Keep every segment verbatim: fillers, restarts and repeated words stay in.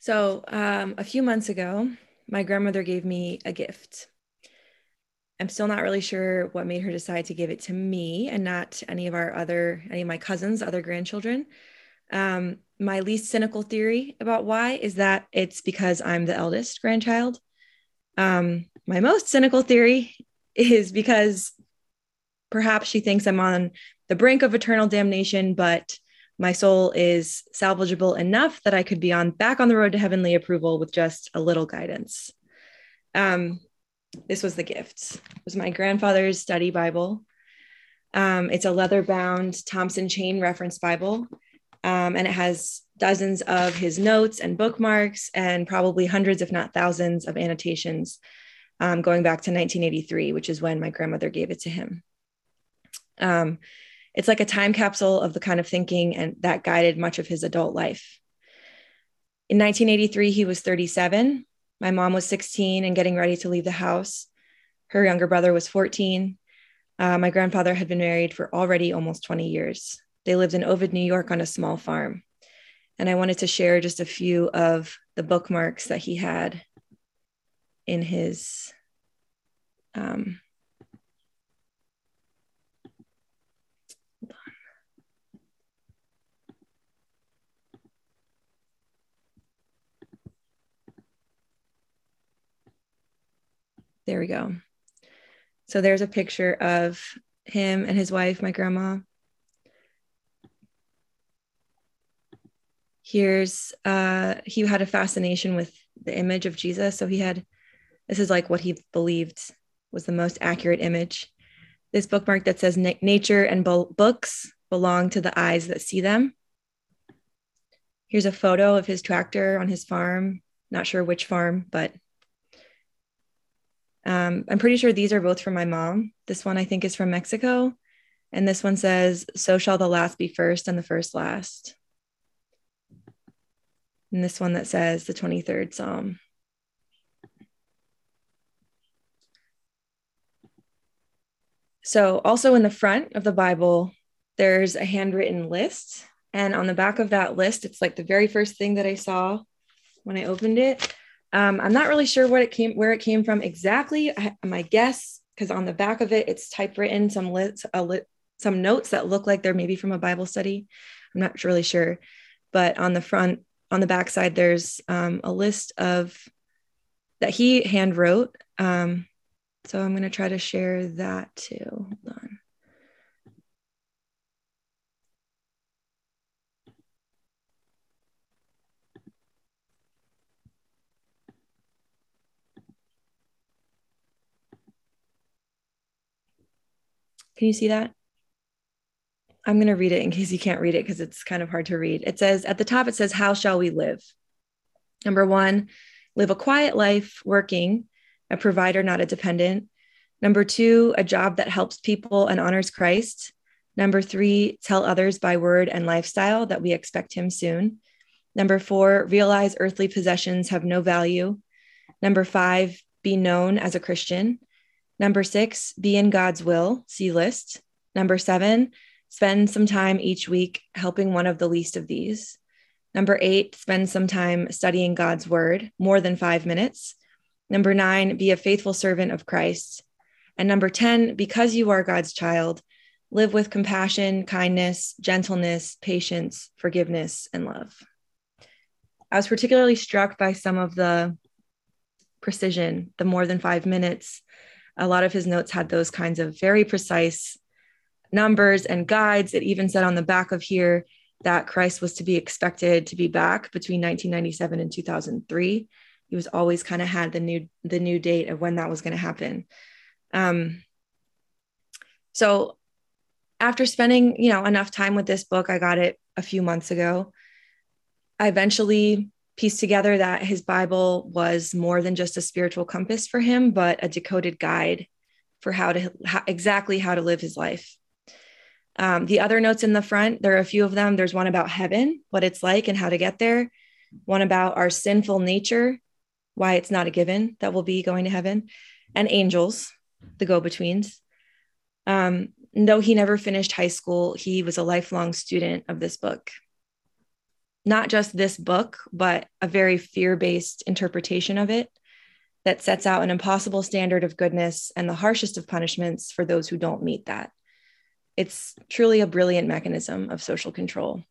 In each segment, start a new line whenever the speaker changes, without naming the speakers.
So um, a few months ago, my grandmother gave me a gift. I'm still not really sure what made her decide to give it to me and not any of our other, any of my cousins, other grandchildren. Um, my least cynical theory about why is that it's because I'm the eldest grandchild. Um, my most cynical theory is because perhaps she thinks I'm on the brink of eternal damnation, but my soul is salvageable enough that I could be on back on the road to heavenly approval with just a little guidance. Um, this was the gift. It was my grandfather's study Bible. Um, it's a leather-bound Thompson Chain Reference Bible, um, and it has dozens of his notes and bookmarks and probably hundreds, if not thousands, of annotations um, going back to nineteen eighty-three, which is when my grandmother gave it to him. Um, it's like a time capsule of the kind of thinking and that guided much of his adult life. In nineteen eighty-three, he was thirty-seven. My mom was sixteen and getting ready to leave the house. Her younger brother was fourteen. Uh, my grandfather had been married for already almost twenty years. They lived in Ovid, New York on a small farm. And I wanted to share just a few of the bookmarks that he had in his um, there we go. So there's a picture of him and his wife, my grandma. Here's, uh, he had a fascination with the image of Jesus. So he had, this is like what he believed was the most accurate image. This bookmark that says nature and bo- books belong to the eyes that see them. Here's a photo of his tractor on his farm. Not sure which farm, but um, I'm pretty sure these are both from my mom. This one I think is from Mexico. And this one says, so shall the last be first and the first last. And this one that says the twenty-third Psalm. So also in the front of the Bible, there's a handwritten list. And on the back of that list, it's like the very first thing that I saw when I opened it. Um, I'm not really sure what it came, where it came from exactly. I, my guess, because on the back of it, it's typewritten some lit, a lit, some notes that look like they're maybe from a Bible study. I'm not really sure, but on the front, on the back side, there's um, a list of that he hand wrote. Um, so I'm going to try to share that too. Hold on. Can you see that? I'm going to read it in case you can't read it because it's kind of hard to read. It says at the top, it says, how shall we live? Number one, live a quiet life working, a provider, not a dependent. Number two, a job that helps people and honors Christ. Number three, tell others by word and lifestyle that we expect him soon. Number four, realize earthly possessions have no value. Number five, be known as a Christian. Number six, be in God's will, see list. Number seven, spend some time each week helping one of the least of these. Number eight, spend some time studying God's word, more than five minutes. Number nine, be a faithful servant of Christ. And number ten, because you are God's child, live with compassion, kindness, gentleness, patience, forgiveness, and love. I was particularly struck by some of the precision, the more than five minutes. A lot of his notes had those kinds of very precise numbers and guides. It even said on the back of here that Christ was to be expected to be back between nineteen ninety-seven and two thousand three. He was always kind of had the new the new date of when that was going to happen. Um, so after spending, you know, enough time with this book, I got it a few months ago. I eventually pieced together that his Bible was more than just a spiritual compass for him, but a decoded guide for how to how, exactly how to live his life. Um, the other notes in the front, there are a few of them. There's one about heaven, what it's like and how to get there. One about our sinful nature, why it's not a given that we'll be going to heaven, and angels, the go-betweens. Um, though he never finished high school, he was a lifelong student of this book. not just this book, but a very fear-based interpretation of it that sets out an impossible standard of goodness and the harshest of punishments for those who don't meet that. It's truly a brilliant mechanism of social control.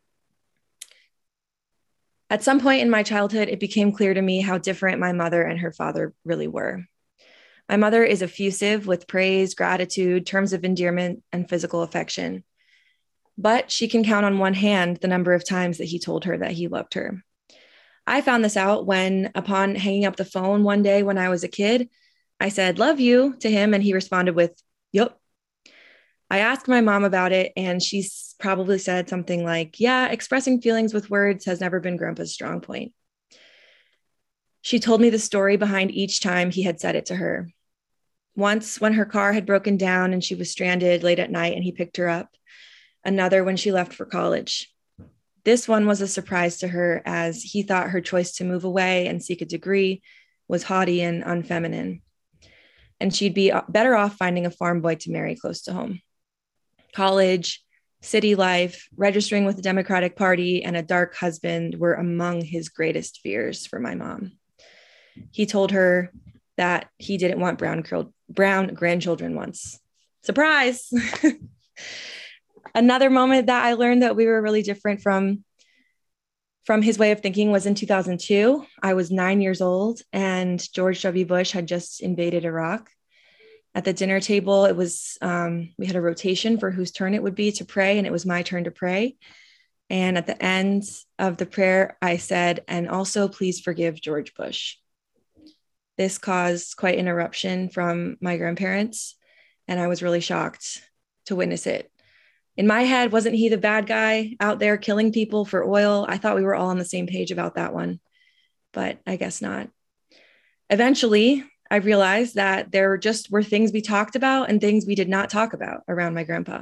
At some point in my childhood, it became clear to me how different my mother and her father really were. My mother is effusive with praise, gratitude, terms of endearment, and physical affection. But she can count on one hand the number of times that he told her that he loved her. I found this out when, upon hanging up the phone one day when I was a kid, I said, "Love you," to him, and he responded with, "Yup." I asked my mom about it, and she probably said something like, "Yeah, expressing feelings with words has never been Grandpa's strong point." She told me the story behind each time he had said it to her. Once when her car had broken down and she was stranded late at night and he picked her up. Another when she left for college. This one was a surprise to her, as he thought her choice to move away and seek a degree was haughty and unfeminine, and she'd be better off finding a farm boy to marry close to home. College, city life, registering with the Democratic Party, and a dark husband were among his greatest fears for my mom. He told her that he didn't want brown, curled, brown grandchildren once. Surprise! Another moment that I learned that we were really different from, from his way of thinking was in two thousand two. I was nine years old and George W. Bush had just invaded Iraq. At the dinner table, it was, um, we had a rotation for whose turn it would be to pray, and it was my turn to pray. And at the end of the prayer, I said, "And also please forgive George Bush." This caused quite an eruption from my grandparents, and I was really shocked to witness it. In my head, wasn't he the bad guy out there killing people for oil? I thought we were all on the same page about that one, but I guess not. Eventually, I realized that there just were things we talked about and things we did not talk about around my grandpa.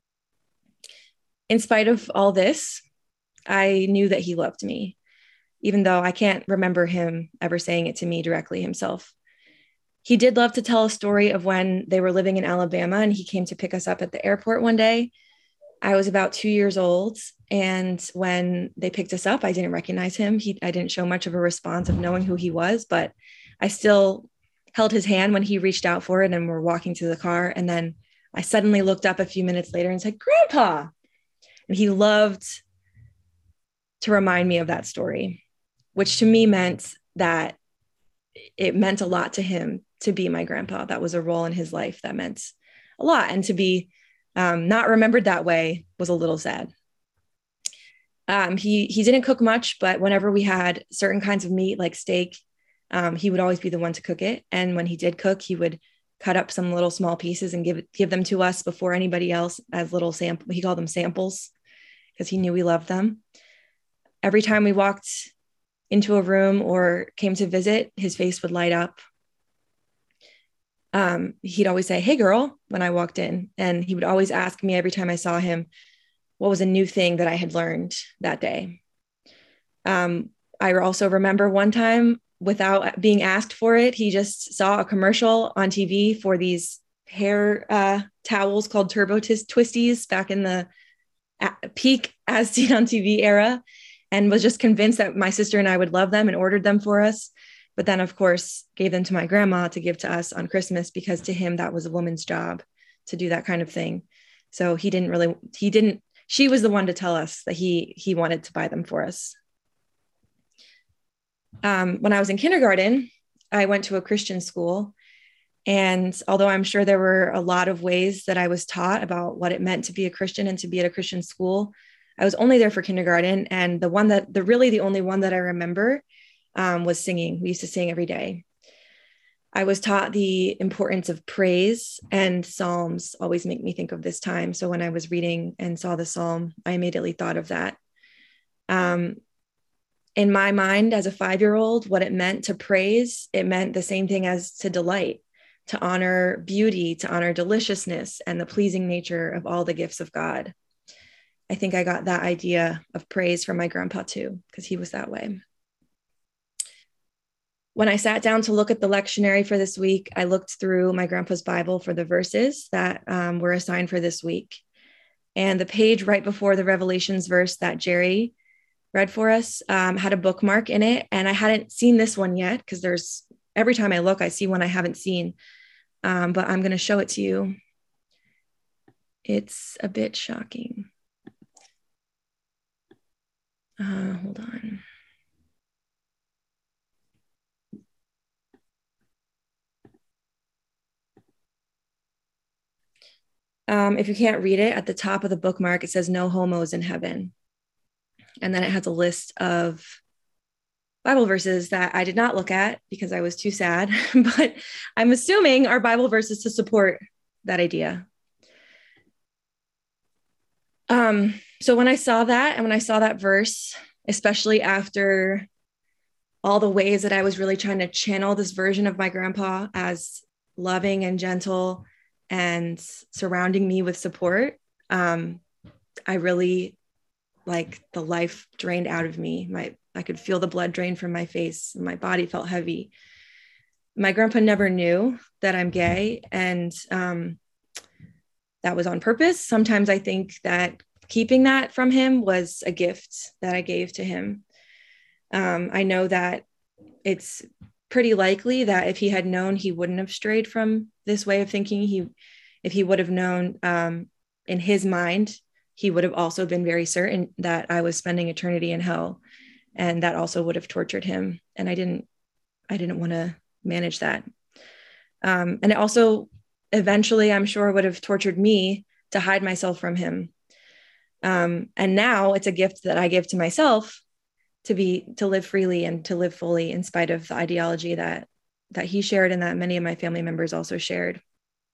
In spite of all this, I knew that he loved me, even though I can't remember him ever saying it to me directly himself. He did love to tell a story of when they were living in Alabama and he came to pick us up at the airport one day. I was about two years old, and when they picked us up, I didn't recognize him. He, I didn't show much of a response of knowing who he was, but I still held his hand when he reached out for it and we're walking to the car. And then I suddenly looked up a few minutes later and said, "Grandpa." And he loved to remind me of that story, which to me meant that it meant a lot to him to be my grandpa. That was a role in his life that meant a lot. And to be um, not remembered that way was a little sad. Um, he, he didn't cook much, but whenever we had certain kinds of meat like steak, um, he would always be the one to cook it. And when he did cook, he would cut up some little small pieces and give, give them to us before anybody else as little sample. He called them samples because he knew we loved them. Every time we walked into a room or came to visit, his face would light up. Um, he'd always say, "Hey girl," when I walked in, and he would always ask me every time I saw him, what was a new thing that I had learned that day. Um, I also remember one time, without being asked for it, he just saw a commercial on T V for these hair uh, towels called Turbo Twisties back in the peak as seen on T V era, and was just convinced that my sister and I would love them and ordered them for us. But then, of course, gave them to my grandma to give to us on Christmas, because to him, that was a woman's job to do that kind of thing. So he didn't really, he didn't, she was the one to tell us that he, he wanted to buy them for us. Um, when I was in kindergarten, I went to a Christian school. And although I'm sure there were a lot of ways that I was taught about what it meant to be a Christian and to be at a Christian school, I was only there for kindergarten. And the one that, the really the only one that I remember um, was singing. We used to sing every day. I was taught the importance of praise, and Psalms always make me think of this time. So when I was reading and saw the Psalm, I immediately thought of that. Um, in my mind, as a five-year-old, what it meant to praise, it meant the same thing as to delight, to honor beauty, to honor deliciousness, and the pleasing nature of all the gifts of God. I think I got that idea of praise from my grandpa too, because he was that way. When I sat down to look at the lectionary for this week, I looked through my grandpa's Bible for the verses that um, were assigned for this week. And the page right before the Revelations verse that Jerry read for us, um, had a bookmark in it. And I hadn't seen this one yet because there's every time I look, I see one I haven't seen. Um, but I'm going to show it to you. It's a bit shocking. Uh, hold on. Um, if you can't read it, at the top of the bookmark, it says no homos in heaven. And then it has a list of Bible verses that I did not look at because I was too sad, but I'm assuming are Bible verses to support that idea. Um, so when I saw that, and when I saw that verse, especially after all the ways that I was really trying to channel this version of my grandpa as loving and gentle and surrounding me with support, um, I really, like, the life drained out of me. My, I could feel the blood drain from my face. My body felt heavy. My grandpa never knew that I'm gay, and um, that was on purpose. Sometimes I think that keeping that from him was a gift that I gave to him. Um, I know that it's pretty likely that if he had known, he wouldn't have strayed from this way of thinking. He, if he would have known, um, in his mind, he would have also been very certain that I was spending eternity in hell, and that also would have tortured him. And I didn't, I didn't want to manage that. Um, and it also eventually, I'm sure, would have tortured me to hide myself from him. Um, and now it's a gift that I give to myself to be, to live freely and to live fully in spite of the ideology that, that he shared and that many of my family members also shared.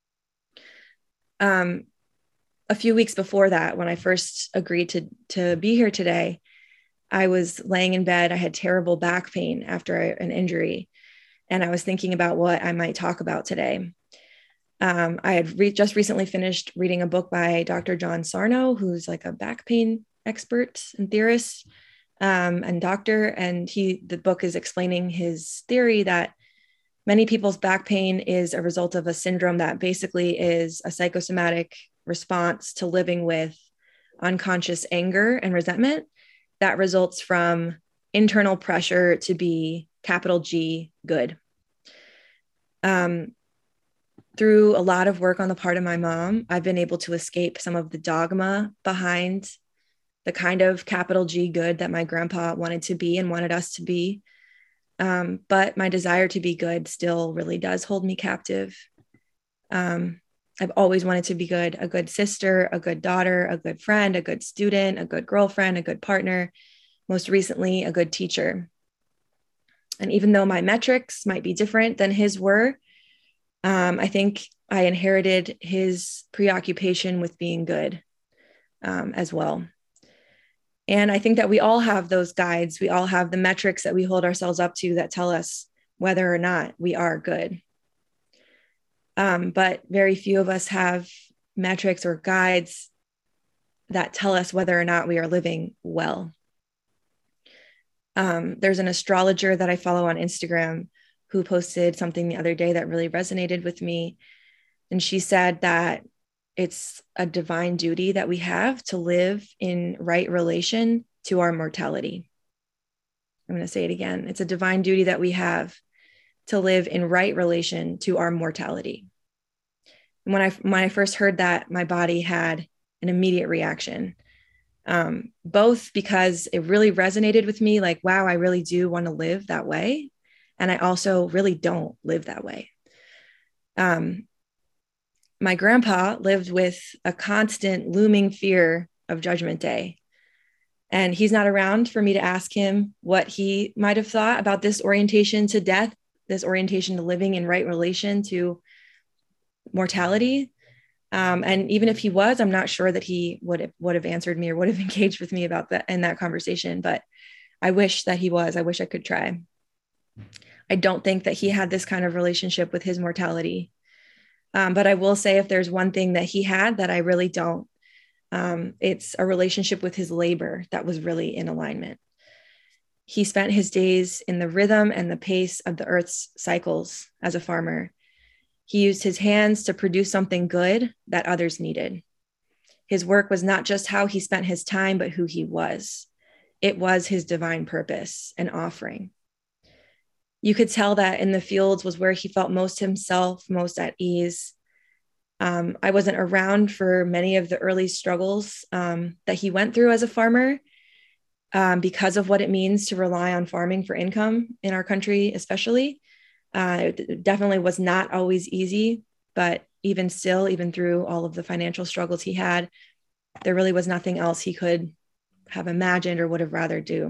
Um, a few weeks before that, when I first agreed to, to be here today, I was laying in bed. I had terrible back pain after an injury, and I was thinking about what I might talk about today. Um, I had re- just recently finished reading a book by Doctor John Sarno, who's like a back pain expert and theorist, um, and doctor. And he, the book is explaining his theory that many people's back pain is a result of a syndrome that basically is a psychosomatic response to living with unconscious anger and resentment that results from internal pressure to be capital G good. Um, through a lot of work on the part of my mom, I've been able to escape some of the dogma behind the kind of capital G good that my grandpa wanted to be and wanted us to be. Um, but my desire to be good still really does hold me captive. Um, I've always wanted to be good, a good sister, a good daughter, a good friend, a good student, a good girlfriend, a good partner, most recently, a good teacher. And even though my metrics might be different than his were, um, I think I inherited his preoccupation with being good um, as well. And I think that we all have those guides. We all have the metrics that we hold ourselves up to that tell us whether or not we are good. Um, but very few of us have metrics or guides that tell us whether or not we are living well. Um, there's an astrologer that I follow on Instagram who posted something the other day that really resonated with me. And she said that it's a divine duty that we have to live in right relation to our mortality. I'm going to say it again. It's a divine duty that we have to live in right relation to our mortality. And when I, when I first heard that, my body had an immediate reaction, um, both because it really resonated with me, like, wow, I really do want to live that way. And I also really don't live that way. Um, my grandpa lived with a constant looming fear of Judgment Day. And he's not around for me to ask him what he might have thought about this orientation to death, this orientation to living in right relation to mortality. Um, and even if he was, I'm not sure that he would have, would have answered me or would have engaged with me about that in that conversation. But I wish that he was. I wish I could try. I don't think that he had this kind of relationship with his mortality. Um, but I will say, if there's one thing that he had that I really don't, um, it's a relationship with his labor that was really in alignment. He spent his days in the rhythm and the pace of the earth's cycles as a farmer. He used his hands to produce something good that others needed. His work was not just how he spent his time, but who he was. it was his divine purpose and offering. You could tell that in the fields was where he felt most himself, most at ease. Um, I wasn't around for many of the early struggles um, that he went through as a farmer um, because of what it means to rely on farming for income in our country, especially. Uh, it definitely was not always easy, but even still, even through all of the financial struggles he had, there really was nothing else he could have imagined or would have rather do.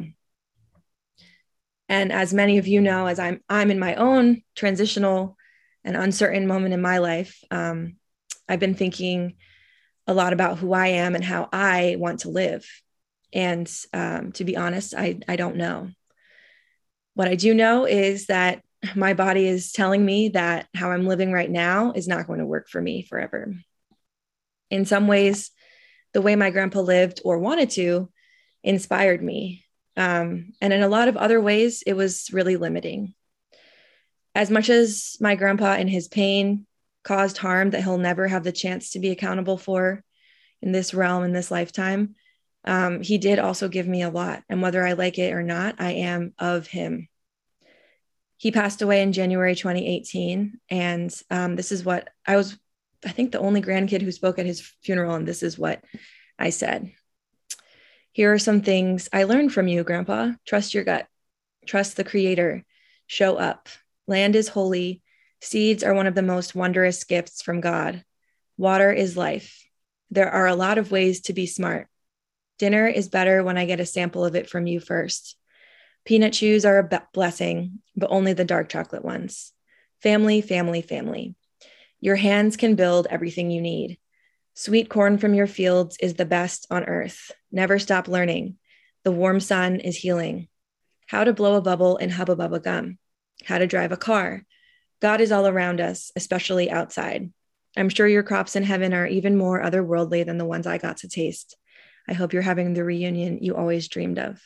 And as many of you know, as I'm I'm in my own transitional and uncertain moment in my life, um, I've been thinking a lot about who I am and how I want to live. And um, to be honest, I, I don't know. What I do know is that my body is telling me that how I'm living right now is not going to work for me forever. In some ways, the way my grandpa lived or wanted to inspired me. Um, and in a lot of other ways, it was really limiting. As much as my grandpa and his pain caused harm that he'll never have the chance to be accountable for in this realm, in this lifetime, um, he did also give me a lot. And whether I like it or not, I am of him. He passed away in January twenty eighteen. And um, this is what I was, I think, the only grandkid who spoke at his funeral. And this is what I said. Here are some things I learned from you, Grandpa. Trust your gut. Trust the Creator. Show up. Land is holy. Seeds are one of the most wondrous gifts from God. Water is life. There are a lot of ways to be smart. Dinner is better when I get a sample of it from you first. Peanut chews are a be- blessing, but only the dark chocolate ones. Family, family, family. Your hands can build everything you need. Sweet corn from your fields is the best on earth. Never stop learning. The warm sun is healing. How to blow a bubble in Hubba Bubba Gum. How to drive a car. God is all around us, especially outside. I'm sure your crops in heaven are even more otherworldly than the ones I got to taste. I hope you're having the reunion you always dreamed of.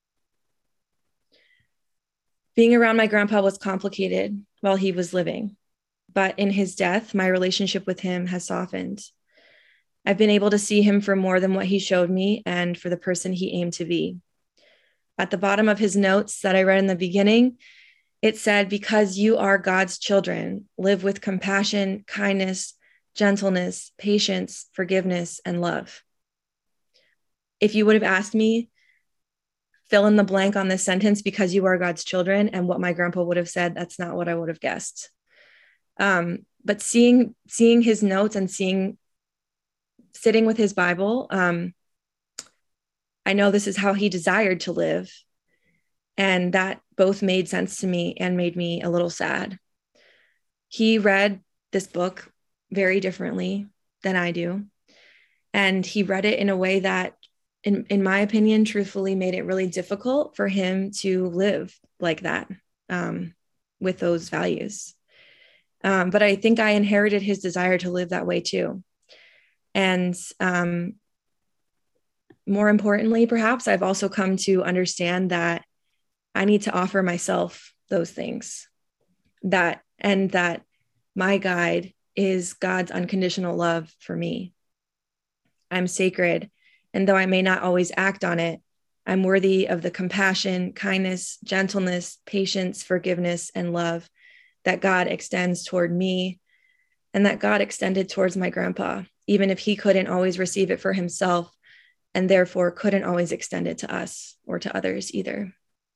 Being around my grandpa was complicated while he was living, but in his death, my relationship with him has softened. I've been able to see him for more than what he showed me and for the person he aimed to be. At the bottom of his notes that I read in the beginning, it said, because you are God's children, live with compassion, kindness, gentleness, patience, forgiveness, and love. If you would have asked me, fill in the blank on this sentence, because you are God's children, and what my grandpa would have said, that's not what I would have guessed. Um, but seeing, seeing his notes and seeing, sitting with his Bible, um, I know this is how he desired to live. And that both made sense to me and made me a little sad. He read this book very differently than I do. And he read it in a way that, in, in my opinion, truthfully made it really difficult for him to live like that, um, with those values. Um, but I think I inherited his desire to live that way too. And um, more importantly, perhaps, I've also come to understand that I need to offer myself those things, that, and that my guide is God's unconditional love for me. I'm sacred, and though I may not always act on it, I'm worthy of the compassion, kindness, gentleness, patience, forgiveness, and love that God extends toward me and that God extended towards my grandpa, even if he couldn't always receive it for himself and therefore couldn't always extend it to us or to others either.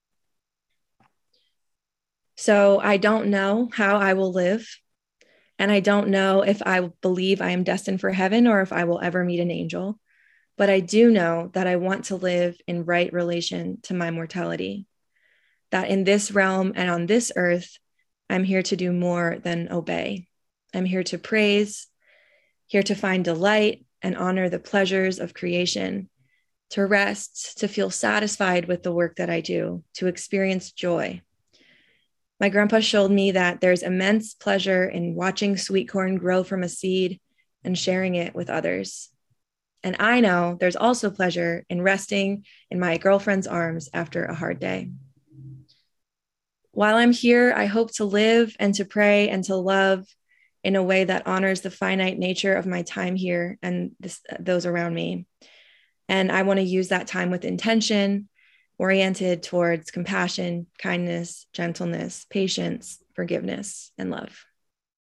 So I don't know how I will live, and I don't know if I believe I am destined for heaven or if I will ever meet an angel, but I do know that I want to live in right relation to my mortality, that in this realm and on this earth, I'm here to do more than obey. I'm here to praise, here to find delight and honor the pleasures of creation, to rest, to feel satisfied with the work that I do, to experience joy. My grandpa showed me that there's immense pleasure in watching sweet corn grow from a seed and sharing it with others. And I know there's also pleasure in resting in my girlfriend's arms after a hard day. While I'm here, I hope to live and to pray and to love in a way that honors the finite nature of my time here and this, those around me. And I want to use that time with intention oriented towards compassion, kindness, gentleness, patience, forgiveness, and love.